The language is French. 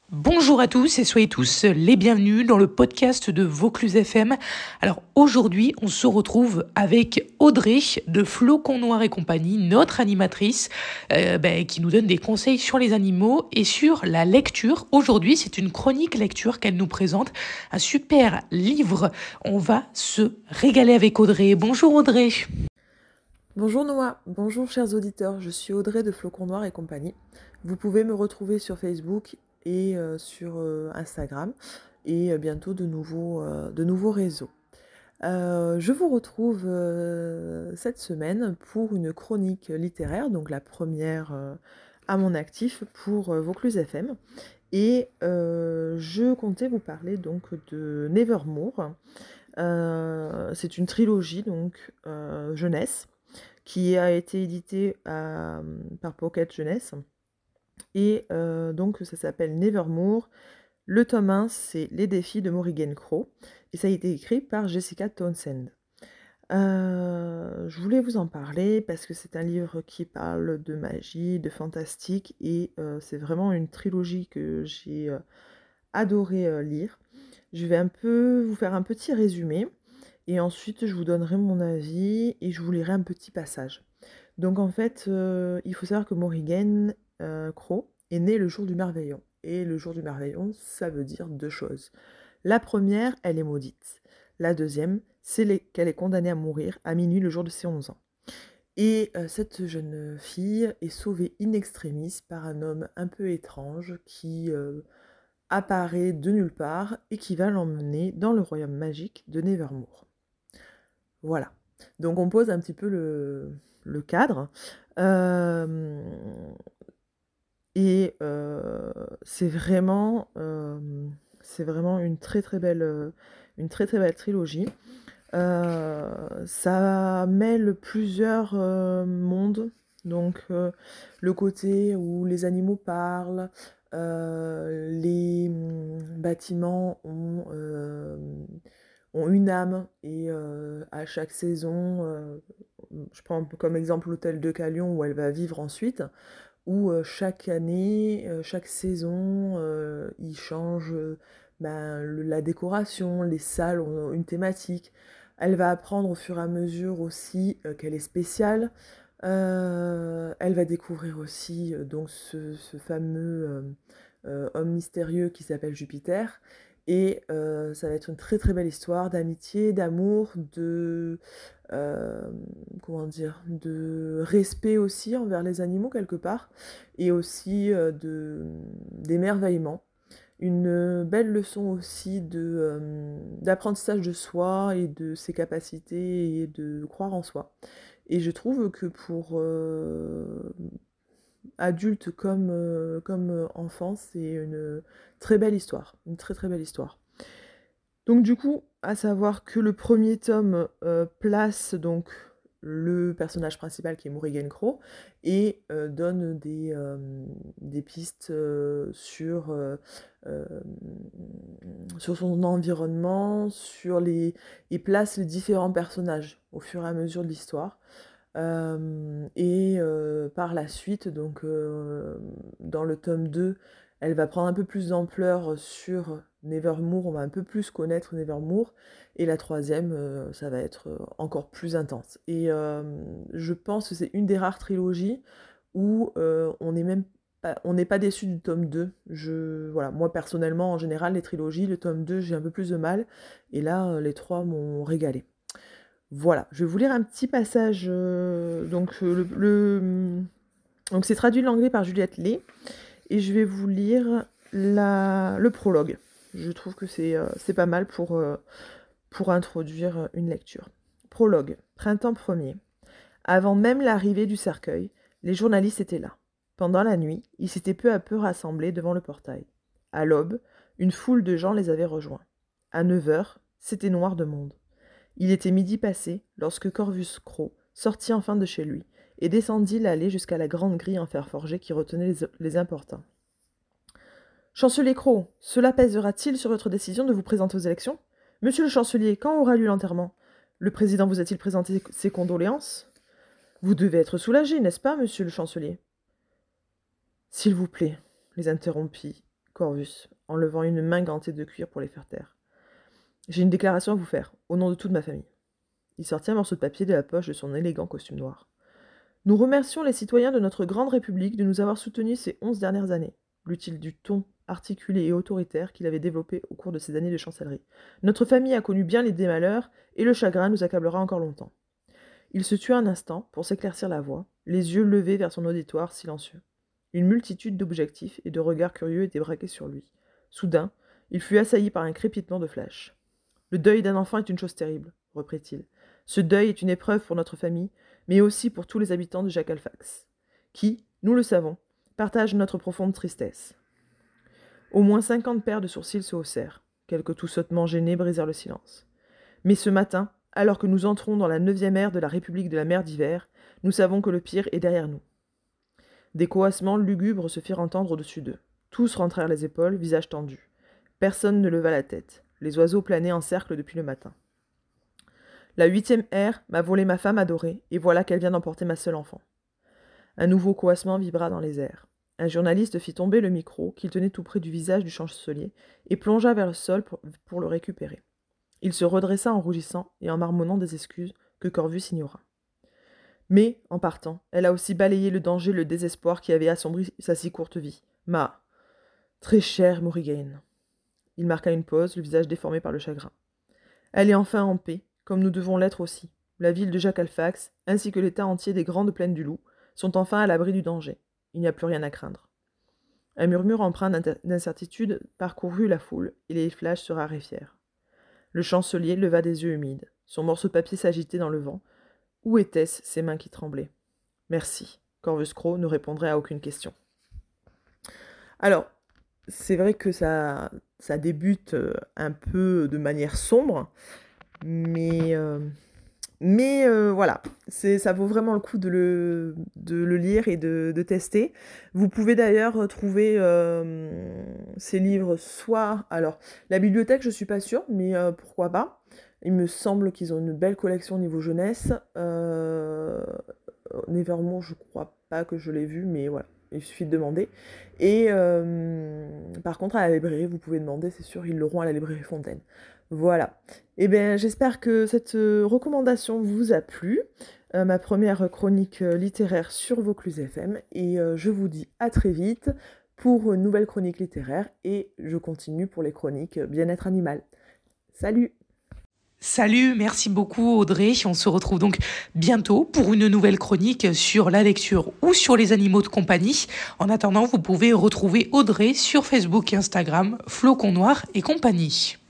Bonjour à tous et soyez tous les bienvenus dans le podcast de Vaucluse FM. Alors aujourd'hui, on se retrouve avec Audrey de Flocon Noir et compagnie, notre animatrice, qui nous donne des conseils sur les animaux et sur la lecture. Aujourd'hui, c'est une chronique lecture qu'elle nous présente, un super livre. On va se régaler avec Audrey. Bonjour Audrey. Bonjour Noah, bonjour chers auditeurs, je suis Audrey de Flocon Noir et compagnie. Vous pouvez me retrouver sur Facebook et sur Instagram et bientôt de nouveaux réseaux. Je vous retrouve cette semaine pour une chronique littéraire, donc la première à mon actif pour Vaucluse FM. Et je comptais vous parler donc de Nevermore. C'est une trilogie donc jeunesse qui a été édité par Pocket Jeunesse. Et donc ça s'appelle Nevermore. Le tome 1, c'est Les défis de Morrigan Crow. Et ça a été écrit par Jessica Townsend. Je voulais vous en parler parce que c'est un livre qui parle de magie, de fantastique. Et c'est vraiment une trilogie que j'ai adoré lire. Je vais vous faire un petit résumé. Et ensuite, je vous donnerai mon avis et je vous lirai un petit passage. Donc en fait, il faut savoir que Morrigan Crow est né le jour du Merveillon. Et le jour du Merveillon, ça veut dire deux choses. La première, elle est maudite. La deuxième, c'est qu'elle est condamnée à mourir à minuit le jour de ses 11 ans. Et cette jeune fille est sauvée in extremis par un homme un peu étrange qui apparaît de nulle part et qui va l'emmener dans le royaume magique de Nevermore. Voilà. Donc on pose un petit peu le cadre. Et c'est vraiment une très très belle trilogie. Ça mêle plusieurs mondes. Donc le côté où les animaux parlent, les bâtiments ont une âme et à chaque saison, je prends comme exemple l'hôtel de Calion où elle va vivre ensuite, où chaque année, chaque saison, ils changent la décoration, les salles ont une thématique. Elle va apprendre au fur et à mesure aussi qu'elle est spéciale. Elle va découvrir aussi donc ce fameux homme mystérieux qui s'appelle Jupiter. Et ça va être une très très belle histoire d'amitié, d'amour, comment dire, de respect aussi envers les animaux quelque part, et aussi d'émerveillement. Une belle leçon aussi d'apprentissage de soi et de ses capacités et de croire en soi. Et je trouve que pour adultes comme enfants, c'est une très belle histoire, une très très belle histoire. Donc du coup, à savoir que le premier tome place donc le personnage principal qui est Morrigan Crow et donne des pistes euh, sur son environnement, et place les différents personnages au fur et à mesure de l'histoire. Et par la suite, donc dans le tome 2, elle va prendre un peu plus d'ampleur sur Nevermore, on va un peu plus connaître Nevermore, et la troisième, ça va être encore plus intense. Et je pense que c'est une des rares trilogies où on n'est pas déçu du tome 2. Voilà, moi personnellement, en général, les trilogies, le tome 2, j'ai un peu plus de mal, et là, les trois m'ont régalé. Voilà, je vais vous lire un petit passage. Donc c'est traduit de l'anglais par Juliette Lay. Et je vais vous lire le prologue. Je trouve que c'est pas mal pour introduire une lecture. Prologue, printemps premier. Avant même l'arrivée du cercueil, les journalistes étaient là. Pendant la nuit, ils s'étaient peu à peu rassemblés devant le portail. À l'aube, une foule de gens les avait rejoints. À 9 heures, c'était noir de monde. Il était midi passé lorsque Corvus Crow sortit enfin de chez lui et descendit l'allée jusqu'à la grande grille en fer forgé qui retenait les importuns. Chancelier Crow, cela pèsera-t-il sur votre décision de vous présenter aux élections? Monsieur le chancelier, quand aura lieu l'enterrement? Le président vous a-t-il présenté ses condoléances? Vous devez être soulagé, n'est-ce pas, monsieur le chancelier? S'il vous plaît, les interrompit Corvus, en levant une main gantée de cuir pour les faire taire. « J'ai une déclaration à vous faire, au nom de toute ma famille. » Il sortit un morceau de papier de la poche de son élégant costume noir. « Nous remercions les citoyens de notre grande République de nous avoir soutenus ces 11 dernières années. » Lut-il du ton articulé et autoritaire qu'il avait développé au cours de ses années de chancellerie. « Notre famille a connu bien les démalheurs, et le chagrin nous accablera encore longtemps. » Il se tua un instant pour s'éclaircir la voix, les yeux levés vers son auditoire silencieux. Une multitude d'objectifs et de regards curieux étaient braqués sur lui. Soudain, il fut assailli par un crépitement de flash. « Le deuil d'un enfant est une chose terrible, reprit-il. Ce deuil est une épreuve pour notre famille, mais aussi pour tous les habitants de Jacalfax, qui, nous le savons, partagent notre profonde tristesse. » Au moins 50 paires de sourcils se haussèrent. Quelques toussotements gênés brisèrent le silence. « Mais ce matin, alors que nous entrons dans la 9e ère de la République de la mer d'hiver, nous savons que le pire est derrière nous. » Des coassements lugubres se firent entendre au-dessus d'eux. Tous rentrèrent les épaules, visage tendu. Personne ne leva la tête. Les oiseaux planaient en cercle depuis le matin. « La 8e ère m'a volé ma femme adorée, et voilà qu'elle vient d'emporter ma seule enfant. » Un nouveau coassement vibra dans les airs. Un journaliste fit tomber le micro, qu'il tenait tout près du visage du chancelier, et plongea vers le sol pour le récupérer. Il se redressa en rougissant et en marmonnant des excuses que Corvus ignora. Mais, en partant, elle a aussi balayé le danger et le désespoir qui avaient assombri sa si courte vie. Ma très chère Morrigan. Il marqua une pause, le visage déformé par le chagrin. Elle est enfin en paix, comme nous devons l'être aussi. La ville de Jacalfax, ainsi que l'état entier des grandes plaines du Loup, sont enfin à l'abri du danger. Il n'y a plus rien à craindre. Un murmure empreint d'incertitude parcourut la foule, et les flashs se raréfièrent. Le chancelier leva des yeux humides. Son morceau de papier s'agitait dans le vent. Où étaient-ce ses mains qui tremblaient ? Merci. Corvus Crow ne répondrait à aucune question. Alors, c'est vrai que ça débute un peu de manière sombre, mais voilà, ça vaut vraiment le coup de le lire et de tester. Vous pouvez d'ailleurs trouver ces livres soit... Alors, la bibliothèque, je ne suis pas sûre, mais pourquoi pas. Il me semble qu'ils ont une belle collection au niveau jeunesse. Nevermore, je ne crois pas que je l'ai vu, mais voilà, il suffit de demander. Et par contre, à la librairie, vous pouvez demander, c'est sûr, ils l'auront à la librairie Fontaine. Voilà. Eh bien, j'espère que cette recommandation vous a plu. Ma première chronique littéraire sur Vaucluse FM. Et je vous dis à très vite pour une nouvelle chronique littéraire. Et je continue pour les chroniques bien-être animal. Salut! Salut, merci beaucoup Audrey. On se retrouve donc bientôt pour une nouvelle chronique sur la lecture ou sur les animaux de compagnie. En attendant, vous pouvez retrouver Audrey sur Facebook et Instagram, Flocon Noir et compagnie.